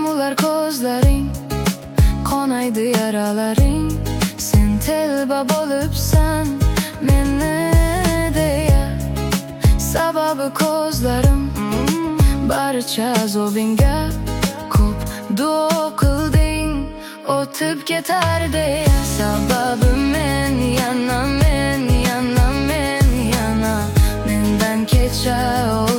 ular ko'zlaring, qonaydi yaralaring. Sen telba bo'libsan meni deya, sababi ko'zlarim barcha azobingga. Ko'p duo qilding, o'tib ketar deya, sababi men yana mendan kecha